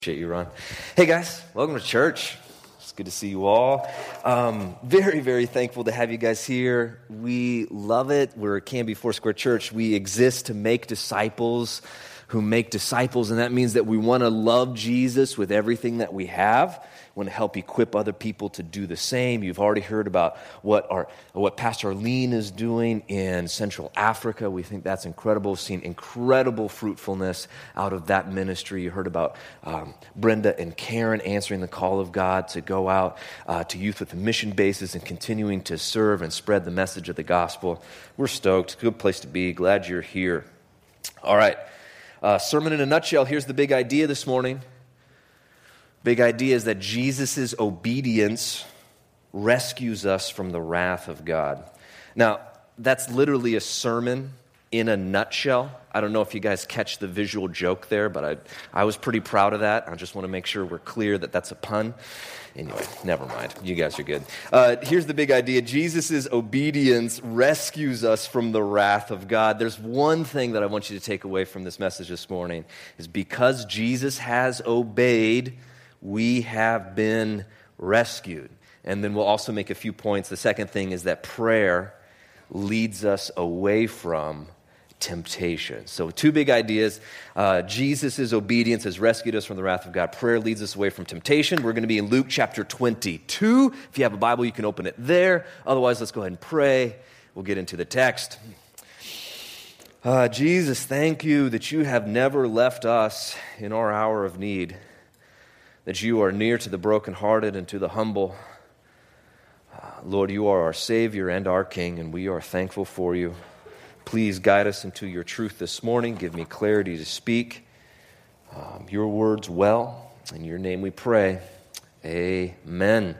Appreciate you, Ron. Hey guys, welcome to church. It's good to see you all. Very, very thankful to have you guys here. We love it. We're Canby Foursquare Church. We exist to make disciples who make disciples, and that means that we want to love Jesus with everything that we have. We want to help equip other people to do the same. You've already heard about what Pastor Arlene is doing in Central Africa. We think that's incredible. We've seen incredible fruitfulness out of that ministry. You heard about Brenda and Karen answering the call of God to go out to youth with a mission basis and continuing to serve and spread the message of the gospel. We're stoked. Good place to be. Glad you're here. All right. Sermon in a nutshell. Here's the big idea this morning. Big idea is that Jesus' obedience rescues us from the wrath of God. Now, that's literally a sermon in a nutshell. I don't know if you guys catch the visual joke there, but I was pretty proud of that. I just want to make sure we're clear that that's a pun. Anyway, never mind. You guys are good. Here's the big idea. Jesus' obedience rescues us from the wrath of God. There's one thing that I want you to take away from this message this morning, is because Jesus has obeyed, we have been rescued. And then we'll also make a few points. The second thing is that prayer leads us away from temptation. So two big ideas. Jesus' obedience has rescued us from the wrath of God. Prayer leads us away from temptation. We're going to be in Luke chapter 22. If you have a Bible, you can open it there. Otherwise, let's go ahead and pray. We'll get into the text. Jesus, thank you that you have never left us in our hour of need, that you are near to the brokenhearted and to the humble. Lord, you are our Savior and our King, and we are thankful for you. Please guide us into your truth this morning. Give me clarity to speak your words well. In your name we pray. Amen.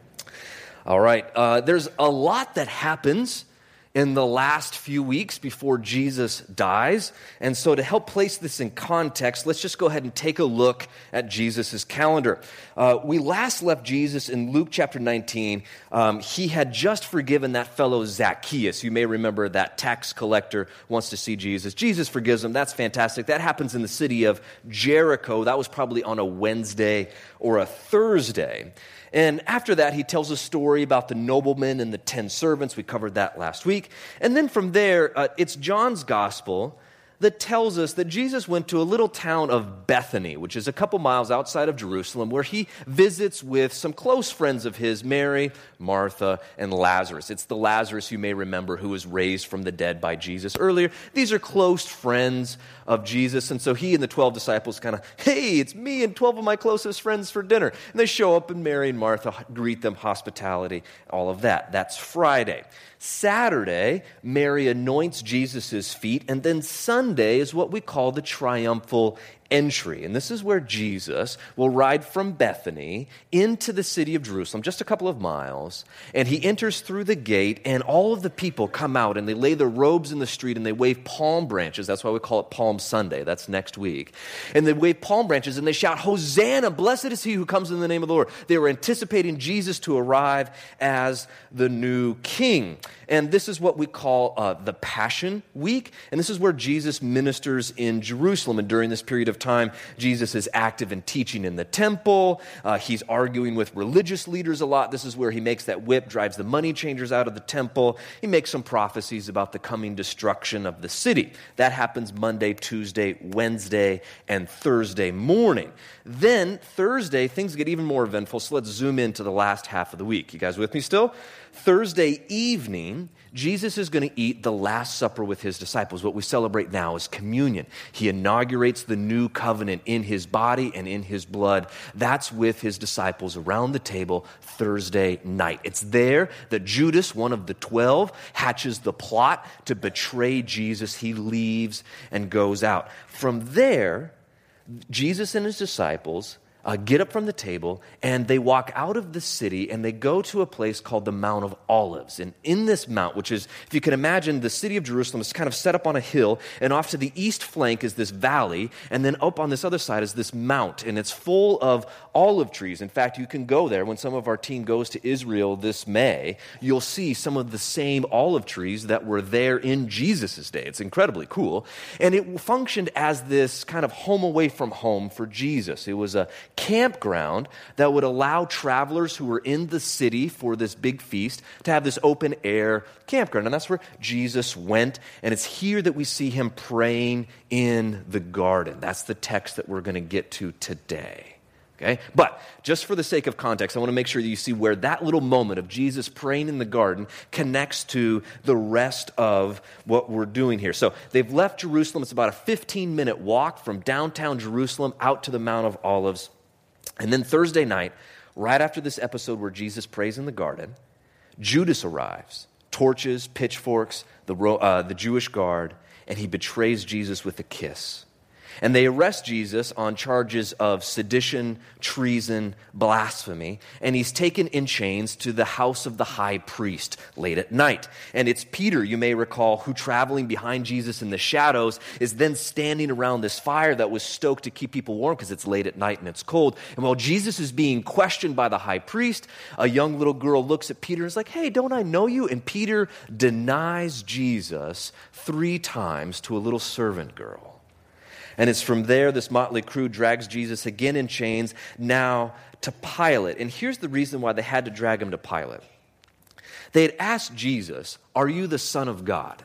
All right. There's a lot that happens in the last few weeks before Jesus dies. And so to help place this in context, let's just go ahead and take a look at Jesus' calendar. We last left Jesus in Luke chapter 19. He had just forgiven that fellow Zacchaeus. You may remember that tax collector wants to see Jesus. Jesus forgives him. That's fantastic. That happens in the city of Jericho. That was probably on a Wednesday or a Thursday. And after that, he tells a story about the nobleman and the 10 servants. We covered that last week. And then from there, it's John's gospel that tells us that Jesus went to a little town of Bethany, which is a couple miles outside of Jerusalem, where he visits with some close friends of his, Mary, Martha, and Lazarus. It's the Lazarus you may remember who was raised from the dead by Jesus earlier. These are close friends of Jesus, and so he and the 12 disciples kind of, hey, it's me and 12 of my closest friends for dinner. And they show up, and Mary and Martha greet them, hospitality, all of that. That's Friday. Saturday, Mary anoints Jesus' feet, and then Sunday is what we call the triumphal entry. And this is where Jesus will ride from Bethany into the city of Jerusalem, just a couple of miles, and he enters through the gate, and all of the people come out, and they lay their robes in the street, and they wave palm branches. That's why we call it Palm Sunday. That's next week. And they wave palm branches, and they shout, Hosanna, blessed is he who comes in the name of the Lord. They were anticipating Jesus to arrive as the new king. And this is what we call the Passion Week, and this is where Jesus ministers in Jerusalem. And during this period of time, Jesus is active in teaching in the temple. He's arguing with religious leaders a lot. This is where he makes that whip, drives the money changers out of the temple. He makes some prophecies about the coming destruction of the city. That happens Monday, Tuesday, Wednesday, and Thursday morning. Then Thursday, things get even more eventful, so let's zoom into the last half of the week. You guys with me still? Thursday evening, Jesus is going to eat the Last Supper with his disciples. What we celebrate now is communion. He inaugurates the new covenant in his body and in his blood. That's with his disciples around the table Thursday night. It's there that Judas, one of the 12, hatches the plot to betray Jesus. He leaves and goes out. From there, Jesus and his disciples get up from the table, and they walk out of the city, and they go to a place called the Mount of Olives. And in this mount, which is, if you can imagine, the city of Jerusalem is kind of set up on a hill, and off to the east flank is this valley, and then up on this other side is this mount, and it's full of olive trees. In fact, you can go there. When some of our team goes to Israel this May, you'll see some of the same olive trees that were there in Jesus' day. It's incredibly cool. And it functioned as this kind of home away from home for Jesus. It was a campground that would allow travelers who were in the city for this big feast to have this open air campground. And that's where Jesus went. And it's here that we see him praying in the garden. That's the text that we're going to get to today. Okay? But just for the sake of context, I want to make sure that you see where that little moment of Jesus praying in the garden connects to the rest of what we're doing here. So they've left Jerusalem. It's about a 15-minute walk from downtown Jerusalem out to the Mount of Olives. And then Thursday night, right after this episode where Jesus prays in the garden, Judas arrives, torches, pitchforks, the Jewish guard, and he betrays Jesus with a kiss. And they arrest Jesus on charges of sedition, treason, blasphemy, and he's taken in chains to the house of the high priest late at night. And it's Peter, you may recall, who traveling behind Jesus in the shadows is then standing around this fire that was stoked to keep people warm because it's late at night and it's cold. And while Jesus is being questioned by the high priest, a young little girl looks at Peter and is like, "Hey, don't I know you?" And Peter denies Jesus 3 times to a little servant girl. And it's from there this motley crew drags Jesus again in chains, now to Pilate. And here's the reason why they had to drag him to Pilate. They had asked Jesus, "Are you the Son of God?"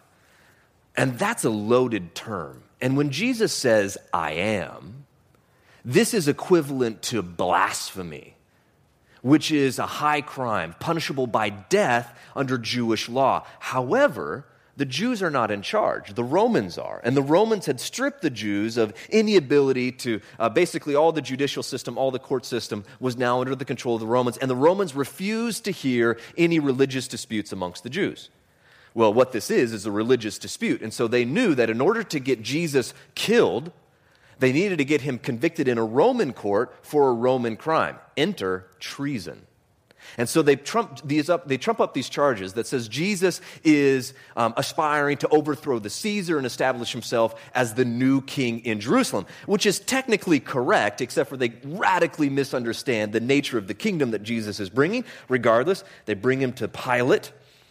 And that's a loaded term. And when Jesus says, "I am," this is equivalent to blasphemy, which is a high crime, punishable by death under Jewish law. However, the Jews are not in charge. The Romans are. And the Romans had stripped the Jews of any ability to, basically all the judicial system, all the court system was now under the control of the Romans. And the Romans refused to hear any religious disputes amongst the Jews. Well, what this is a religious dispute. And so they knew that in order to get Jesus killed, they needed to get him convicted in a Roman court for a Roman crime. Enter treason. And so they trump up these charges that says Jesus is aspiring to overthrow the Caesar and establish himself as the new king in Jerusalem, which is technically correct, except for they radically misunderstand the nature of the kingdom that Jesus is bringing. Regardless, they bring him to Pilate,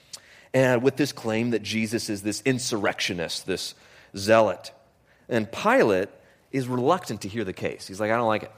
and with this claim that Jesus is this insurrectionist, this zealot. And Pilate is reluctant to hear the case. He's like, "I don't like it.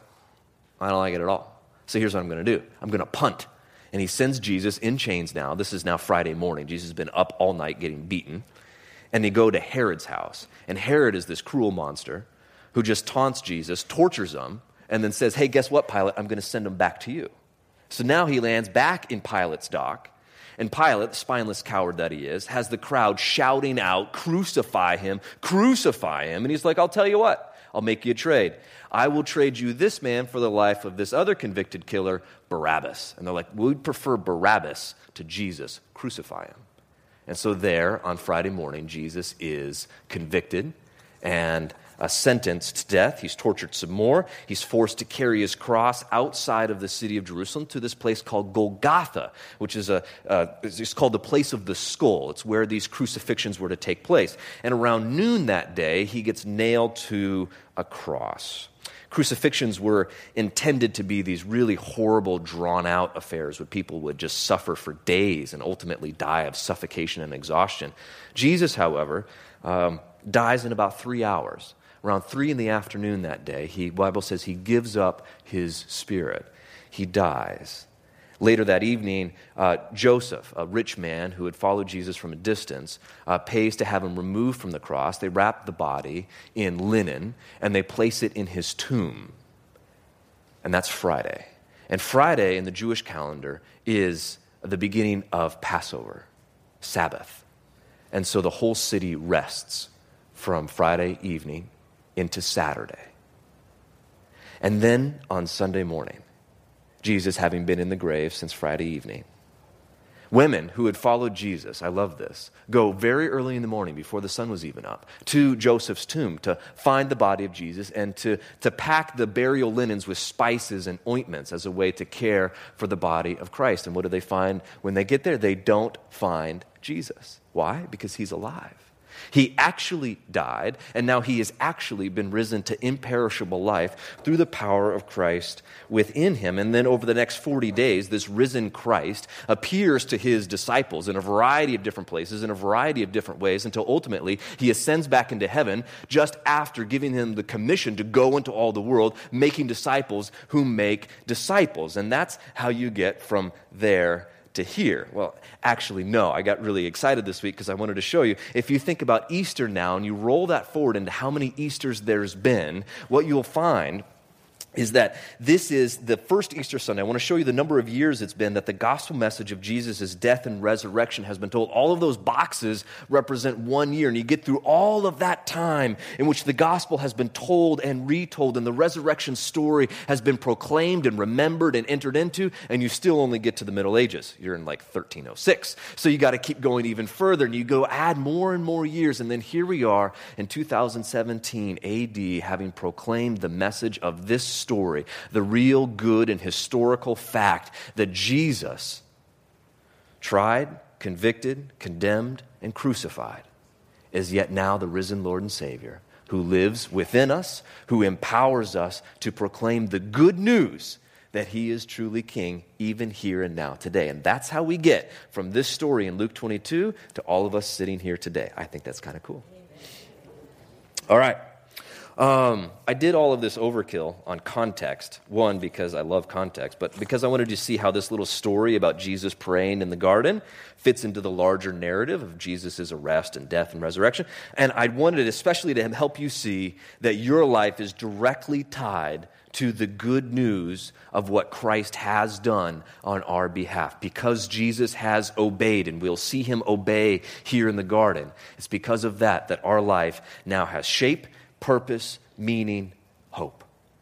I don't like it at all. So here's what I'm going to do. I'm going to punt." And he sends Jesus in chains now. This is now Friday morning. Jesus has been up all night getting beaten. And they go to Herod's house. And Herod is this cruel monster who just taunts Jesus, tortures him, and then says, "Hey, guess what, Pilate? I'm going to send him back to you." So now he lands back in Pilate's dock. And Pilate, the spineless coward that he is, has the crowd shouting out, "Crucify him, crucify him." And he's like, "I'll tell you what. I'll make you a trade. I will trade you this man for the life of this other convicted killer, Barabbas." And they're like, "We'd prefer Barabbas to Jesus. Crucify him." And so there, on Friday morning, Jesus is convicted and sentenced to death. He's tortured some more. He's forced to carry his cross outside of the city of Jerusalem to this place called Golgotha, which is it's called the place of the skull. It's where these crucifixions were to take place. And around noon that day, he gets nailed to a cross. Crucifixions were intended to be these really horrible, drawn-out affairs where people would just suffer for days and ultimately die of suffocation and exhaustion. Jesus, however, dies in about 3 hours. Around 3 in the afternoon that day, the Bible says he gives up his spirit. He dies. Later that evening, Joseph, a rich man who had followed Jesus from a distance, pays to have him removed from the cross. They wrap the body in linen, and they place it in his tomb. And that's Friday. And Friday in the Jewish calendar is the beginning of Passover, Sabbath. And so the whole city rests from Friday evening into Saturday. And then on Sunday morning, Jesus, having been in the grave since Friday evening, Women who had followed Jesus, I love this, go very early in the morning before the sun was even up to Joseph's tomb to find the body of Jesus and to pack the burial linens with spices and ointments as a way to care for the body of Christ. And what do they find when they get there? They don't find Jesus. Why? Because he's alive. He actually died, and now he has actually been risen to imperishable life through the power of Christ within him. And then over the next 40 days, this risen Christ appears to his disciples in a variety of different places, in a variety of different ways, until ultimately he ascends back into heaven just after giving them the commission to go into all the world, making disciples who make disciples. And that's how you get from there to here. Well, actually, no. I got really excited this week because I wanted to show you. If you think about Easter now and you roll that forward into how many Easters there's been, what you'll find is that this is the first Easter Sunday. I want to show you the number of years it's been that the gospel message of Jesus' death and resurrection has been told. All of those boxes represent 1 year, and you get through all of that time in which the gospel has been told and retold, and the resurrection story has been proclaimed and remembered and entered into, and you still only get to the Middle Ages. You're in like 1306. So you got to keep going even further, and you go add more and more years, and then here we are in 2017 AD having proclaimed the message of this story, the real good and historical fact that Jesus tried, convicted, condemned, and crucified is yet now the risen Lord and Savior who lives within us, who empowers us to proclaim the good news that he is truly king even here and now today. And that's how we get from this story in Luke 22 to all of us sitting here today. I think that's kind of cool. All right. I did all of this overkill on context. One, because I love context, but because I wanted to see how this little story about Jesus praying in the garden fits into the larger narrative of Jesus' arrest and death and resurrection. And I wanted especially to help you see that your life is directly tied to the good news of what Christ has done on our behalf. Because Jesus has obeyed, and we'll see him obey here in the garden, it's because of that our life now has shape, purpose, meaning, hope.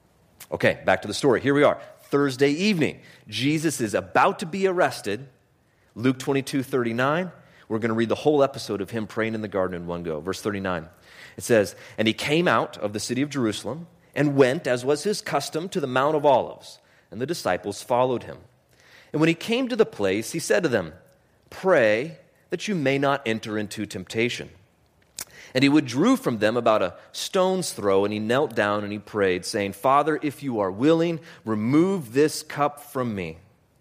Okay, back to the story. Here we are. Thursday evening. Jesus is about to be arrested. Luke 22:39. We're going to read the whole episode of him praying in the garden in one go. Verse 39. It says, "And he came out of the city of Jerusalem and went, as was his custom, to the Mount of Olives, and the disciples followed him. And when he came to the place, he said to them, 'Pray that you may not enter into temptation.' And he withdrew from them about a stone's throw, and he knelt down and he prayed, saying, 'Father, if you are willing, remove this cup from me.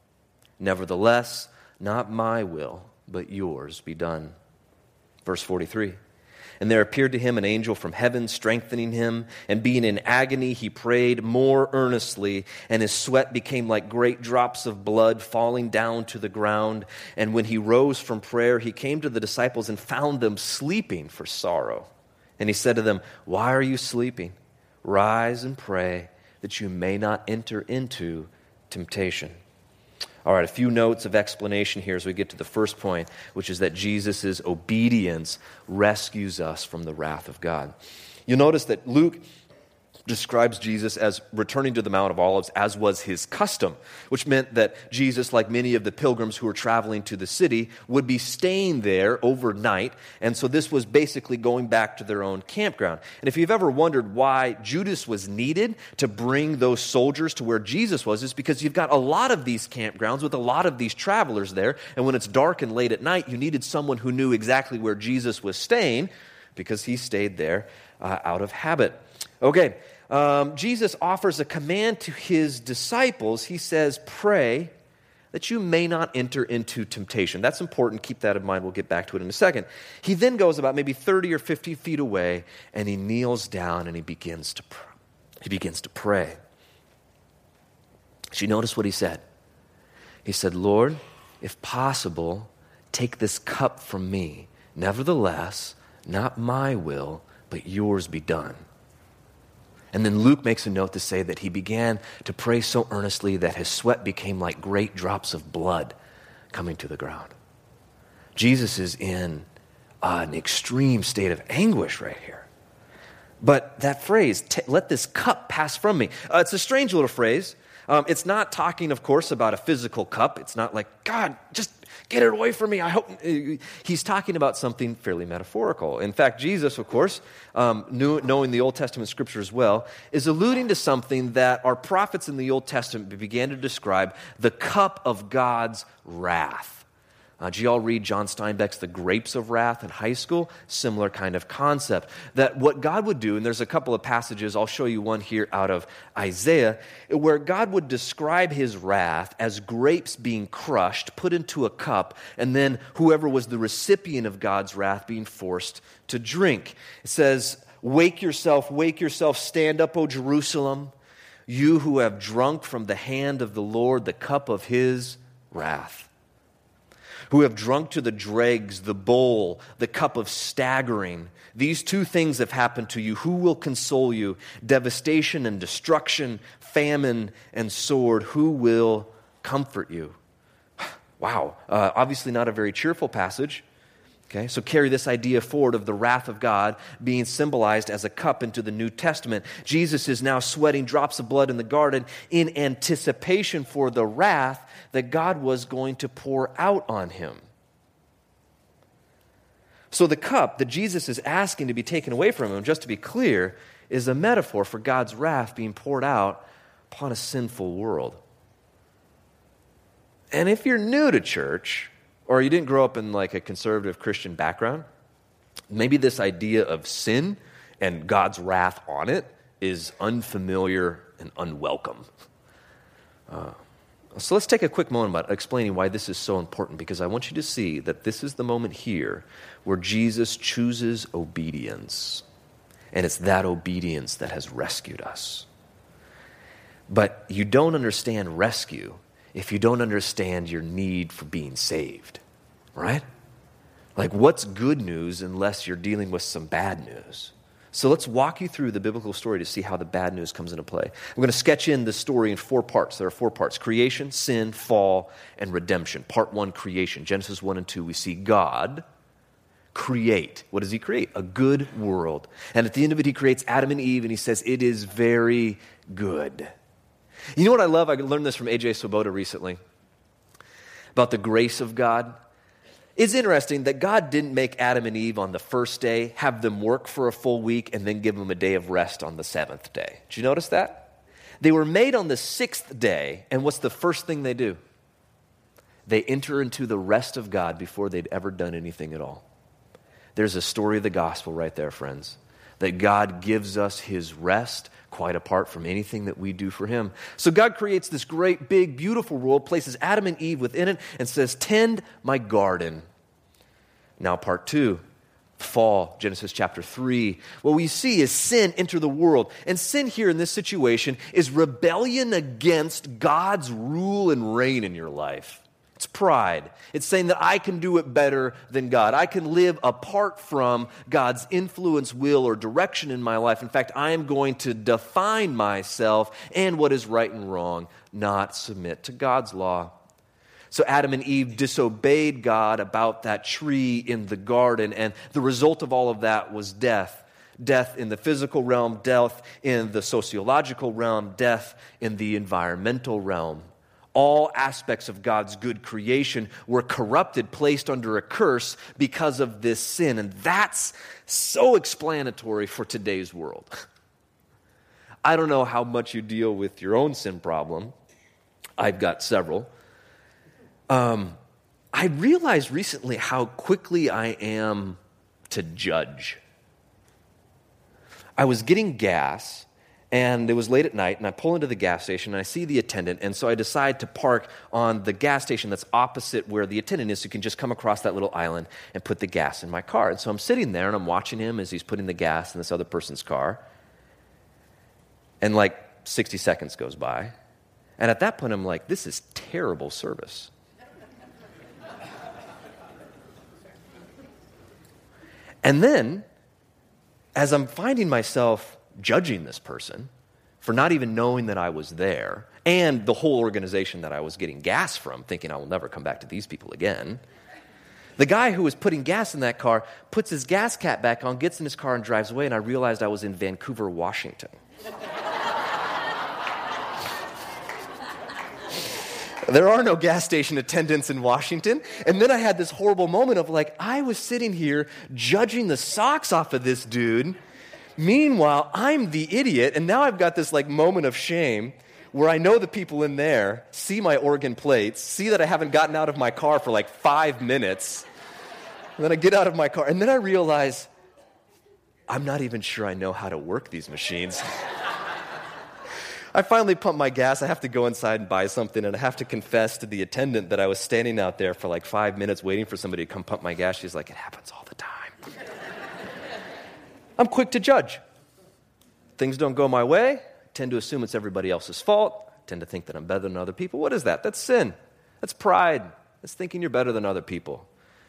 Nevertheless, not my will, but yours be done.'" Verse 43. "And there appeared to him an angel from heaven, strengthening him. And being in agony, he prayed more earnestly, and his sweat became like great drops of blood falling down to the ground. And when he rose from prayer, he came to the disciples and found them sleeping for sorrow. And he said to them, 'Why are you sleeping? Rise and pray, that you may not enter into temptation.'" All right, a few notes of explanation here as we get to the first point, which is that Jesus' obedience rescues us from the wrath of God. You'll notice that Luke describes Jesus as returning to the Mount of Olives as was his custom, which meant that Jesus, like many of the pilgrims who were traveling to the city, would be staying there overnight. And so this was basically going back to their own campground. And if you've ever wondered why Judas was needed to bring those soldiers to where Jesus was, it's because you've got a lot of these campgrounds with a lot of these travelers there. And when it's dark and late at night, you needed someone who knew exactly where Jesus was staying because he stayed there out of habit. Okay. Jesus offers a command to his disciples. He says, "Pray that you may not enter into temptation." That's important. Keep that in mind. We'll get back to it in a second. He then goes about maybe 30 or 50 feet away, and he kneels down and he begins to pray. Did you notice what he said? He said, "Lord, if possible, take this cup from me. Nevertheless, not my will, but yours be done." And then Luke makes a note to say that he began to pray so earnestly that his sweat became like great drops of blood coming to the ground. Jesus is in an extreme state of anguish right here. But that phrase, "let this cup pass from me," it's a strange little phrase. It's not talking, of course, about a physical cup. It's not like, God, just get it away from me. I hope. He's talking about something fairly metaphorical. In fact, Jesus, of course, knowing the Old Testament scriptures well, is alluding to something that our prophets in the Old Testament began to describe, the cup of God's wrath. Did you all read John Steinbeck's The Grapes of Wrath in high school? Similar kind of concept. That what God would do, and there's a couple of passages, I'll show you one here out of Isaiah, where God would describe his wrath as grapes being crushed, put into a cup, and then whoever was the recipient of God's wrath being forced to drink. It says, wake yourself, stand up, O Jerusalem, you who have drunk from the hand of the Lord the cup of his wrath. Who have drunk to the dregs, the bowl, the cup of staggering. These two things have happened to you. Who will console you? Devastation and destruction, famine and sword. Who will comfort you? Wow, obviously not a very cheerful passage. Okay, so carry this idea forward of the wrath of God being symbolized as a cup into the New Testament. Jesus is now sweating drops of blood in the garden in anticipation for the wrath that God was going to pour out on him. So the cup that Jesus is asking to be taken away from him, just to be clear, is a metaphor for God's wrath being poured out upon a sinful world. And if you're new to church, or you didn't grow up in like a conservative Christian background, maybe this idea of sin and God's wrath on it is unfamiliar and unwelcome. So let's take a quick moment about explaining why this is so important, because I want you to see that this is the moment here where Jesus chooses obedience, and it's that obedience that has rescued us. But you don't understand rescue if you don't understand your need for being saved, right? Like, what's good news unless you're dealing with some bad news? So let's walk you through the biblical story to see how the bad news comes into play. I'm going to sketch in the story in 4 parts. There are 4 parts: creation, sin, fall, and redemption. Part 1, creation. Genesis 1 and 2, we see God create. What does he create? A good world. And at the end of it, he creates Adam and Eve, and he says, it is very good. You know what I love? I learned this from A.J. Swoboda recently about the grace of God. It's interesting that God didn't make Adam and Eve on the first day, have them work for a full week, and then give them a day of rest on the 7th day. Did you notice that? They were made on the 6th day, and what's the first thing they do? They enter into the rest of God before they'd ever done anything at all. There's a story of the gospel right there, friends, that God gives us his rest quite apart from anything that we do for him. So God creates this great, big, beautiful world, places Adam and Eve within it, and says, tend my garden. Now part 2, fall, Genesis chapter 3. What we see is sin enter the world. And sin here in this situation is rebellion against God's rule and reign in your life. It's pride. It's saying that I can do it better than God. I can live apart from God's influence, will, or direction in my life. In fact, I am going to define myself and what is right and wrong, not submit to God's law. So Adam and Eve disobeyed God about that tree in the garden, and the result of all of that was death. Death in the physical realm, death in the sociological realm, death in the environmental realm. All aspects of God's good creation were corrupted, placed under a curse because of this sin. And that's so explanatory for today's world. I don't know how much you deal with your own sin problem. I've got several. I realized recently how quickly I am to judge. I was getting gas, and it was late at night, and I pull into the gas station, and I see the attendant, and so I decide to park on the gas station that's opposite where the attendant is, so you can just come across that little island and put the gas in my car. And so I'm sitting there, and I'm watching him as he's putting the gas in this other person's car, and like 60 seconds goes by, and at that point, I'm like, this is terrible service. And then, as I'm finding myself judging this person for not even knowing that I was there, and the whole organization that I was getting gas from, thinking I will never come back to these people again, the guy who was putting gas in that car puts his gas cap back on, gets in his car, and drives away, and I realized I was in Vancouver, Washington. There are no gas station attendants in Washington. And then I had this horrible moment of like, I was sitting here judging the socks off of this dude. Meanwhile, I'm the idiot, and now I've got this like moment of shame where I know the people in there see my organ plates, see that I haven't gotten out of my car for like 5 minutes. And then I get out of my car, and then I realize I'm not even sure I know how to work these machines. I finally pump my gas. I have to go inside and buy something, and I have to confess to the attendant that I was standing out there for like 5 minutes waiting for somebody to come pump my gas. She's like, it happens all the time. I'm quick to judge. Things don't go my way. I tend to assume it's everybody else's fault. I tend to think that I'm better than other people. What is that? That's sin. That's pride. That's thinking you're better than other people.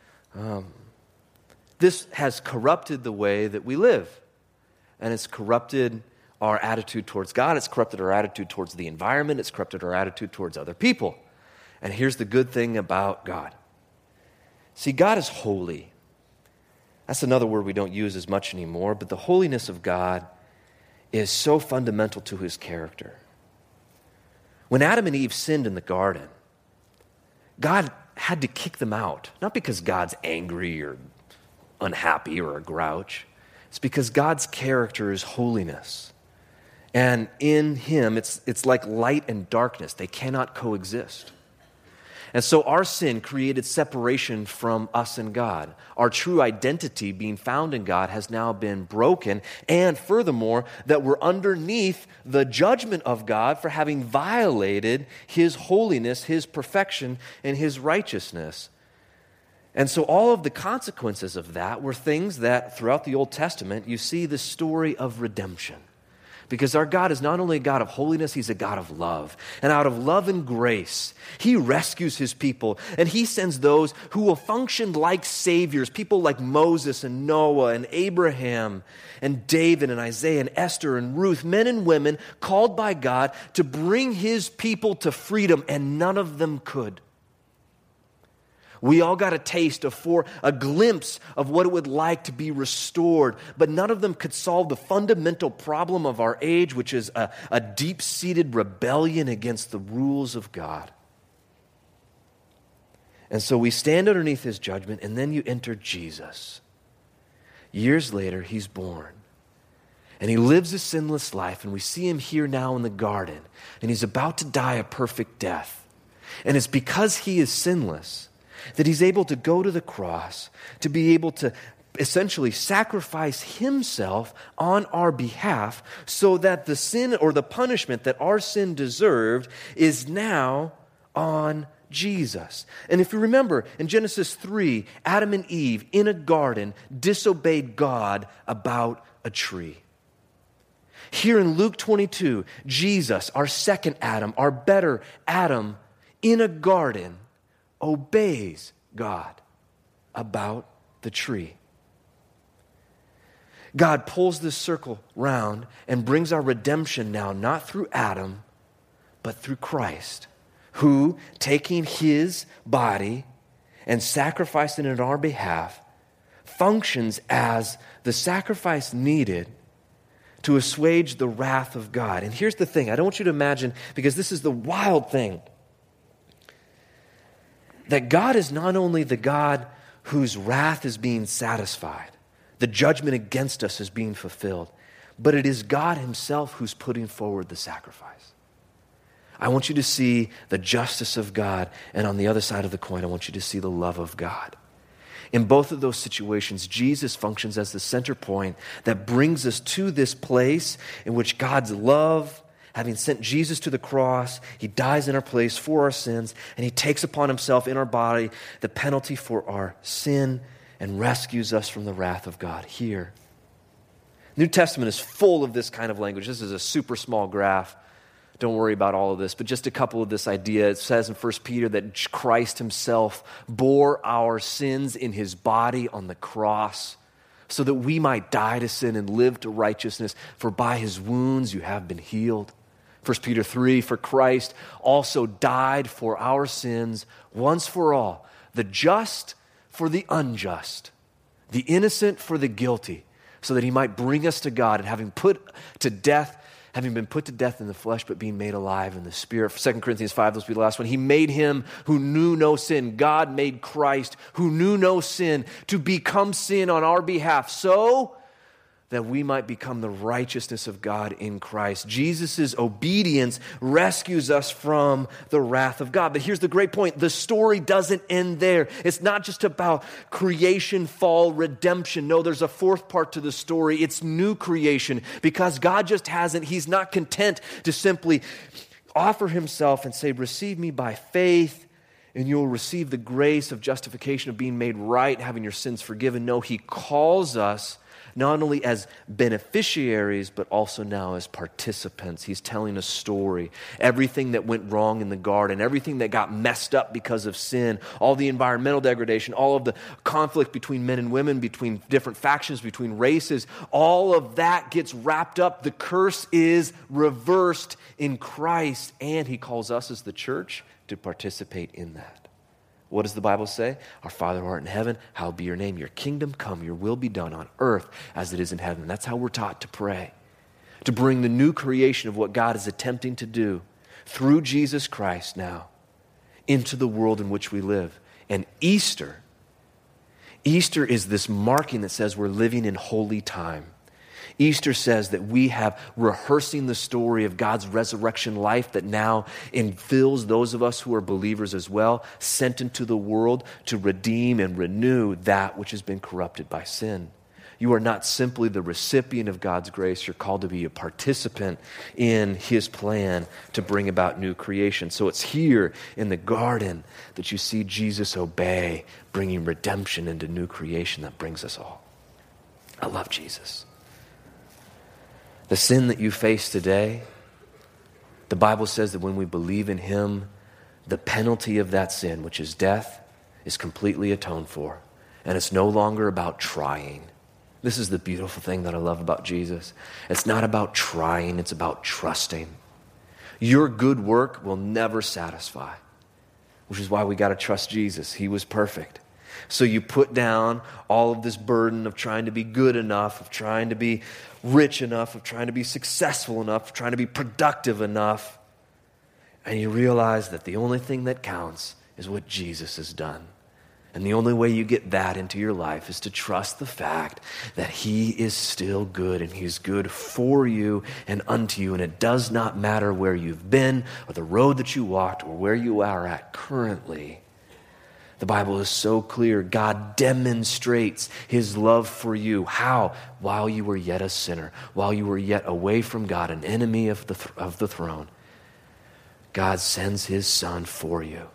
This has corrupted the way that we live, and it's corrupted our attitude towards God. It's corrupted our attitude towards the environment. It's corrupted our attitude towards other people. And here's the good thing about God. See, God is holy. That's another word we don't use as much anymore, but the holiness of God is so fundamental to his character. When Adam and Eve sinned in the garden, God had to kick them out, not because God's angry or unhappy or a grouch. It's because God's character is holiness. And in him, it's like light and darkness. They cannot coexist. And so our sin created separation from us and God. Our true identity, being found in God, has now been broken. And furthermore, that we're underneath the judgment of God for having violated his holiness, his perfection, and his righteousness. And so all of the consequences of that were things that throughout the Old Testament, you see the story of redemption. Because our God is not only a God of holiness, he's a God of love. And out of love and grace, he rescues his people. And he sends those who will function like saviors, people like Moses and Noah and Abraham and David and Isaiah and Esther and Ruth, men and women called by God to bring his people to freedom, and none of them could. We all got a taste a glimpse of what it would like to be restored, but none of them could solve the fundamental problem of our age, which is a deep-seated rebellion against the rules of God. And so we stand underneath his judgment, and then you enter Jesus. Years later, he's born. And he lives a sinless life, and we see him here now in the garden, and he's about to die a perfect death. And it's because he is sinless that he's able to go to the cross, to be able to essentially sacrifice himself on our behalf so that the sin or the punishment that our sin deserved is now on Jesus. And if you remember, in Genesis 3, Adam and Eve in a garden disobeyed God about a tree. Here in Luke 22, Jesus, our second Adam, our better Adam, in a garden, obeys God about the tree. God pulls this circle round and brings our redemption now, not through Adam, but through Christ, who, taking his body and sacrificing it on our behalf, functions as the sacrifice needed to assuage the wrath of God. And here's the thing, I don't want you to imagine, because this is the wild thing, that God is not only the God whose wrath is being satisfied, the judgment against us is being fulfilled, but it is God himself who's putting forward the sacrifice. I want you to see the justice of God, and on the other side of the coin, I want you to see the love of God. In both of those situations, Jesus functions as the center point that brings us to this place in which God's love, having sent Jesus to the cross, he dies in our place for our sins, and he takes upon himself in our body the penalty for our sin and rescues us from the wrath of God here. The New Testament is full of this kind of language. This is a super small graph. Don't worry about all of this, but just a couple of this idea. It says in 1 Peter that Christ himself bore our sins in his body on the cross so that we might die to sin and live to righteousness, for by his wounds you have been healed. 1 Peter 3, for Christ also died for our sins once for all, the just for the unjust, the innocent for the guilty, so that he might bring us to God, and having put to death, having been put to death in the flesh, but being made alive in the spirit. 2 Corinthians 5, this will be the last one. He made him who knew no sin. God made Christ who knew no sin to become sin on our behalf, so that we might become the righteousness of God in Christ. Jesus' obedience rescues us from the wrath of God. But here's the great point. The story doesn't end there. It's not just about creation, fall, redemption. No, there's a fourth part to the story. It's new creation, because God just he's not content to simply offer himself and say, receive me by faith, and you'll receive the grace of justification, of being made right, having your sins forgiven. No, he calls us not only as beneficiaries, but also now as participants. He's telling a story. Everything that went wrong in the garden, everything that got messed up because of sin, all the environmental degradation, all of the conflict between men and women, between different factions, between races, all of that gets wrapped up. The curse is reversed in Christ, and he calls us as the church to participate in that. What does the Bible say? Our Father who art in heaven, hallowed be your name. Your kingdom come, your will be done on earth as it is in heaven. That's how we're taught to pray, to bring the new creation of what God is attempting to do through Jesus Christ now into the world in which we live. And Easter is this marking that says we're living in holy time. Easter says that we have rehearsing the story of God's resurrection life that now infills those of us who are believers as well, sent into the world to redeem and renew that which has been corrupted by sin. You are not simply the recipient of God's grace. You're called to be a participant in his plan to bring about new creation. So it's here in the garden that you see Jesus obey, bringing redemption into new creation that brings us all. I love Jesus. The sin that you face today, the Bible says that when we believe in him, the penalty of that sin, which is death, is completely atoned for. And it's no longer about trying. This is the beautiful thing that I love about Jesus. It's not about trying, it's about trusting. Your good work will never satisfy, which is why we got to trust Jesus. He was perfect. So you put down all of this burden of trying to be good enough, of trying to be rich enough, of trying to be successful enough, of trying to be productive enough, and you realize that the only thing that counts is what Jesus has done. And the only way you get that into your life is to trust the fact that he is still good, and he's good for you and unto you. And it does not matter where you've been or the road that you walked or where you are at currently. The Bible is so clear. God demonstrates his love for you. How? While you were yet a sinner, while you were yet away from God, an enemy of the throne, God sends his son for you.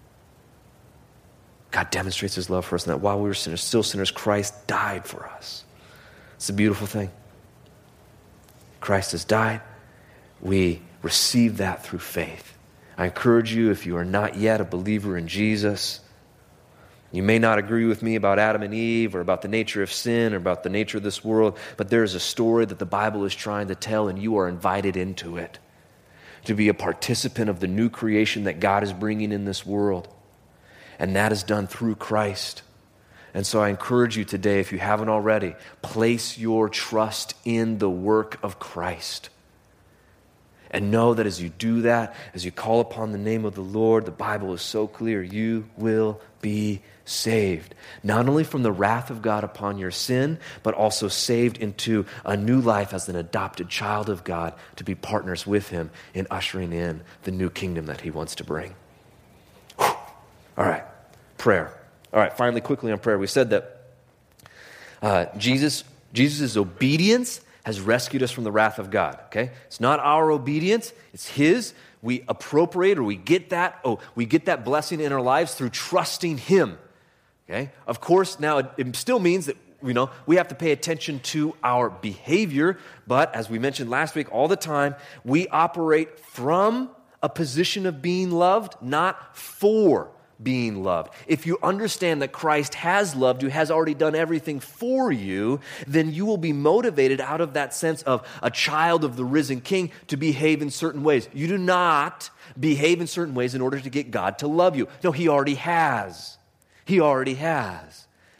God demonstrates his love for us, and that while we were sinners, still sinners, Christ died for us. It's a beautiful thing. Christ has died. We receive that through faith. I encourage you, if you are not yet a believer in Jesus, you may not agree with me about Adam and Eve or about the nature of sin or about the nature of this world, but there is a story that the Bible is trying to tell, and you are invited into it to be a participant of the new creation that God is bringing in this world. And that is done through Christ. And so I encourage you today, if you haven't already, place your trust in the work of Christ. And know that as you do that, as you call upon the name of the Lord, the Bible is so clear, you will be saved. Not only from the wrath of God upon your sin, but also saved into a new life as an adopted child of God to be partners with him in ushering in the new kingdom that he wants to bring. Whew. All right, prayer. All right, finally, quickly on prayer. We said that Jesus' obedience has rescued us from the wrath of God, okay? It's not our obedience, it's his. We appropriate, or we get that blessing in our lives through trusting him, okay? Of course, now it still means that, we have to pay attention to our behavior, but as we mentioned last week, all the time, we operate from a position of being loved, not for being loved. If you understand that Christ has loved you, has already done everything for you, then you will be motivated out of that sense of a child of the risen King to behave in certain ways. You do not behave in certain ways in order to get God to love you. No, he already has. He already has.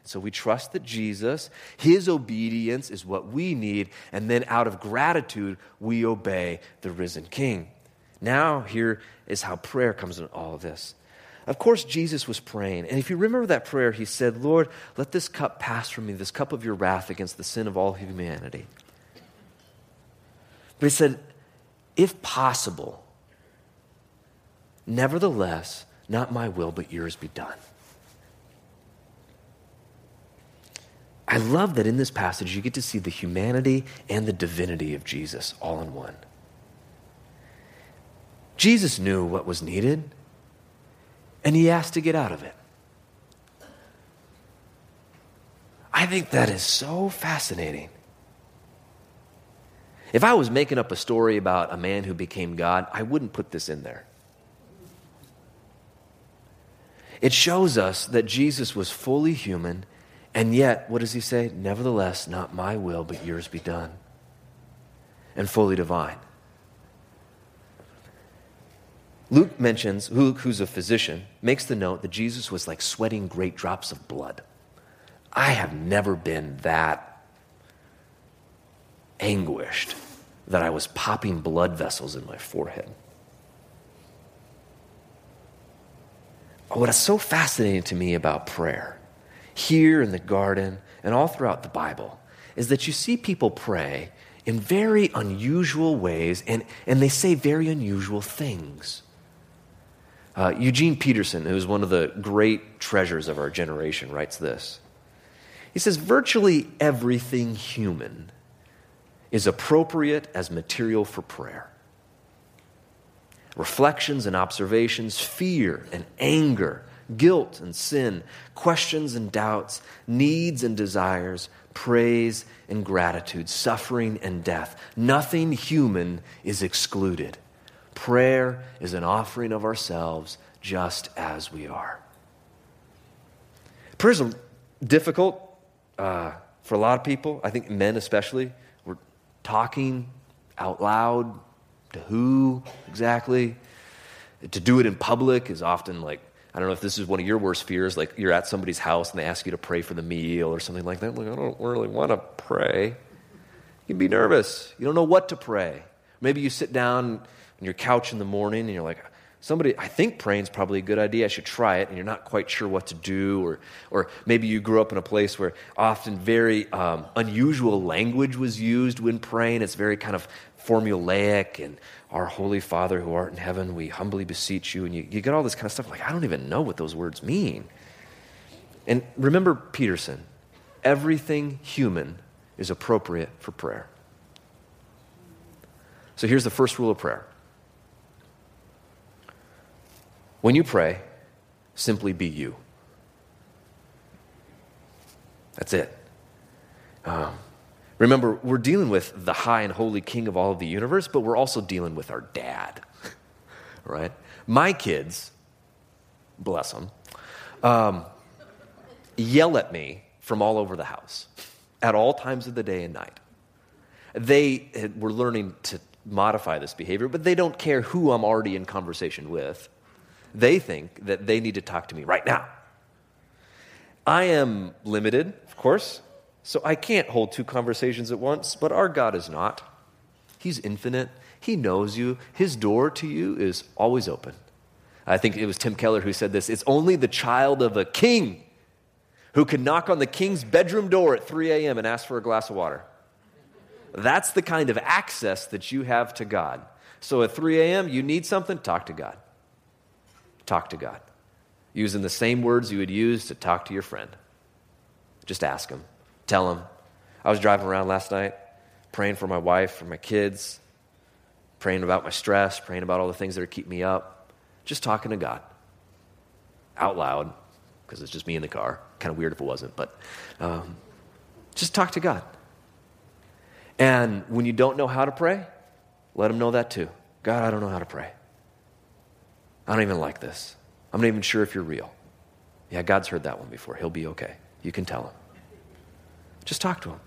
So we trust that Jesus, his obedience is what we need, and then out of gratitude, we obey the risen King. Now, here is how prayer comes into all of this. Of course, Jesus was praying, and if you remember that prayer, he said, Lord, let this cup pass from me, this cup of your wrath against the sin of all humanity. But he said, if possible, nevertheless, not my will, but yours be done. I love that in this passage you get to see the humanity and the divinity of Jesus all in one. Jesus knew what was needed, and he asked to get out of it. I think that is so fascinating. If I was making up a story about a man who became God, I wouldn't put this in there. It shows us that Jesus was fully human, and yet, what does he say? Nevertheless, not my will, but yours be done. And fully divine. Luke, who's a physician, makes the note that Jesus was like sweating great drops of blood. I have never been that anguished that I was popping blood vessels in my forehead. What is so fascinating to me about prayer, here in the garden and all throughout the Bible, is that you see people pray in very unusual ways, and they say very unusual things. Eugene Peterson, who is one of the great treasures of our generation, writes this. He says, virtually everything human is appropriate as material for prayer. Reflections and observations, fear and anger, guilt and sin, questions and doubts, needs and desires, praise and gratitude, suffering and death. Nothing human is excluded. Prayer is an offering of ourselves just as we are. Prayer is difficult for a lot of people. I think men especially. We're talking out loud. To who exactly? To do it in public is often like, I don't know if this is one of your worst fears, like you're at somebody's house and they ask you to pray for the meal or something like that. Like, I don't really want to pray. You can be nervous. You don't know what to pray. Maybe you sit down on your couch in the morning and you're like, I think praying's probably a good idea. I should try it, and you're not quite sure what to do. Or maybe you grew up in a place where often very unusual language was used when praying. It's very kind of formulaic, and our Holy Father who art in heaven, we humbly beseech you. And you get all this kind of stuff like, I don't even know what those words mean. And remember Peterson, everything human is appropriate for prayer. So here's the first rule of prayer. When you pray, simply be you. That's it. Remember, we're dealing with the high and holy King of all of the universe, but we're also dealing with our dad, right? My kids, bless them, yell at me from all over the house at all times of the day and night. They were learning to modify this behavior, but they don't care who I'm already in conversation with. They think that they need to talk to me right now. I am limited, of course, so I can't hold two conversations at once, but our God is not. He's infinite. He knows you. His door to you is always open. I think it was Tim Keller who said this. It's only the child of a king who can knock on the king's bedroom door at 3 a.m. and ask for a glass of water. That's the kind of access that you have to God. So at 3 a.m., you need something, talk to God. Talk to God. Using the same words you would use to talk to your friend. Just ask him. Tell him. I was driving around last night, praying for my wife, for my kids, praying about my stress, praying about all the things that are keeping me up. Just talking to God. Out loud, because it's just me in the car. Kind of weird if it wasn't, but just talk to God. And when you don't know how to pray, let him know that too. God, I don't know how to pray. I don't even like this. I'm not even sure if you're real. Yeah, God's heard that one before. He'll be okay. You can tell him. Just talk to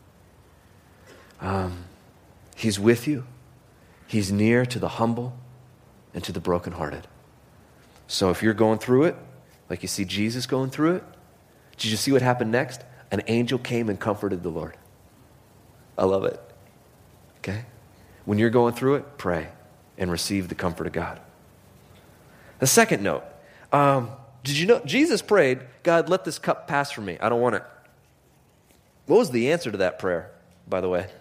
him. He's with you. He's near to the humble and to the brokenhearted. So if you're going through it, like you see Jesus going through it, Did you see what happened next? An angel came and comforted the Lord. I love it. Okay? When you're going through it, pray and receive the comfort of God. The second note, did you know Jesus prayed, God, let this cup pass from me. I don't want it. What was the answer to that prayer, by the way?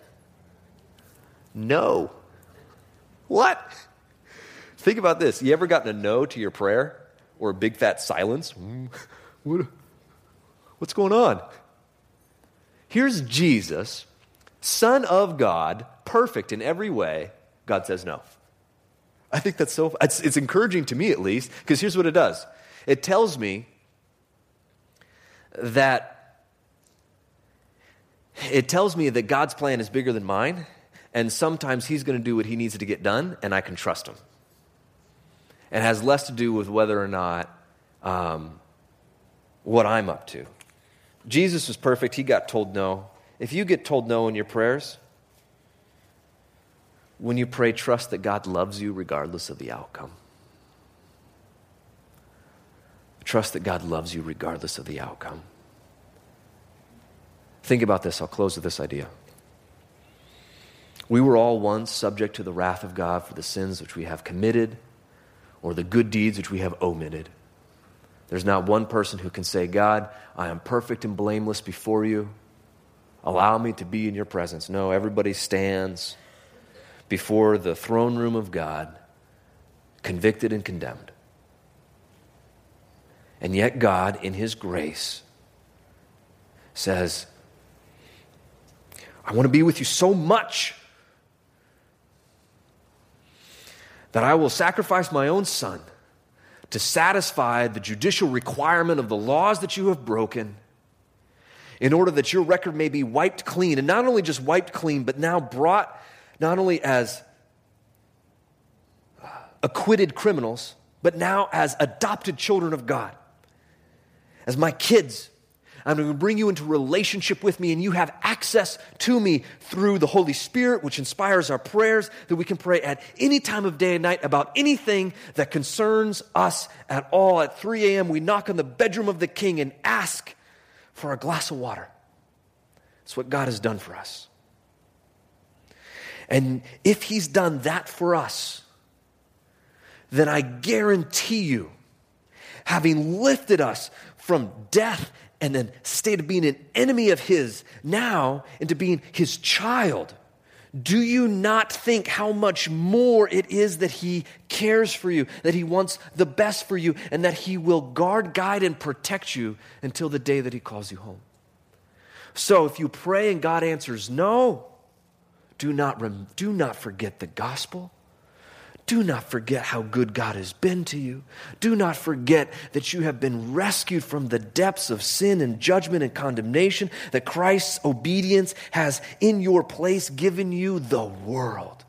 No. What? Think about this. You ever gotten a no to your prayer or a big fat silence? What's going on? Here's Jesus, Son of God, perfect in every way. God says no. I think that's it's encouraging to me at least, because here's what it does. It tells me that God's plan is bigger than mine, and sometimes he's going to do what he needs to get done, and I can trust him. It has less to do with whether or not what I'm up to. Jesus was perfect. He got told no. If you get told no in your prayers, when you pray, trust that God loves you regardless of the outcome. Trust that God loves you regardless of the outcome. Think about this. I'll close with this idea. We were all once subject to the wrath of God for the sins which we have committed or the good deeds which we have omitted. There's not one person who can say, God, I am perfect and blameless before you. Allow me to be in your presence. No, everybody stands before the throne room of God, convicted and condemned. And yet God, in his grace, says, I want to be with you so much that I will sacrifice my own son to satisfy the judicial requirement of the laws that you have broken, in order that your record may be wiped clean, and not only just wiped clean, but now brought not only as acquitted criminals, but now as adopted children of God. As my kids, I'm going to bring you into relationship with me, and you have access to me through the Holy Spirit, which inspires our prayers, that we can pray at any time of day and night about anything that concerns us at all. At 3 a.m., we knock on the bedroom of the King and ask for a glass of water. It's what God has done for us. And if he's done that for us, then I guarantee you, having lifted us from death and then state of being an enemy of his, now into being his child, do you not think how much more it is that he cares for you, that he wants the best for you, and that he will guard, guide, and protect you until the day that he calls you home? So if you pray and God answers no, do not forget the gospel. Do not forget how good God has been to you. Do not forget that you have been rescued from the depths of sin and judgment and condemnation, that Christ's obedience has in your place given you the world.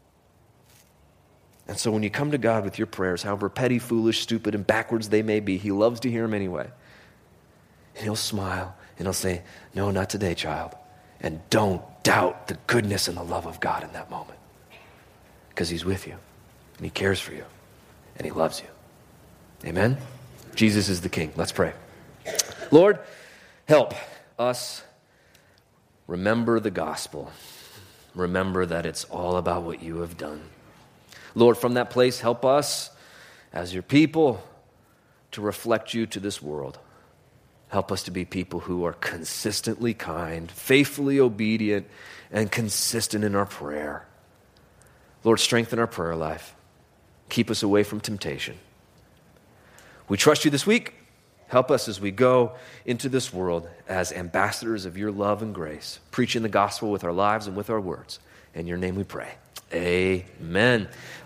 And so when you come to God with your prayers, however petty, foolish, stupid, and backwards they may be, he loves to hear them anyway. And he'll smile and he'll say, no, not today, child. And don't doubt the goodness and the love of God in that moment, because he's with you. And he cares for you. And he loves you. Amen? Jesus is the King. Let's pray. Lord, help us remember the gospel. Remember that it's all about what you have done. Lord, from that place, help us as your people to reflect you to this world. Help us to be people who are consistently kind, faithfully obedient, and consistent in our prayer. Lord, strengthen our prayer life. Keep us away from temptation. We trust you this week. Help us as we go into this world as ambassadors of your love and grace, preaching the gospel with our lives and with our words. In your name we pray. Amen.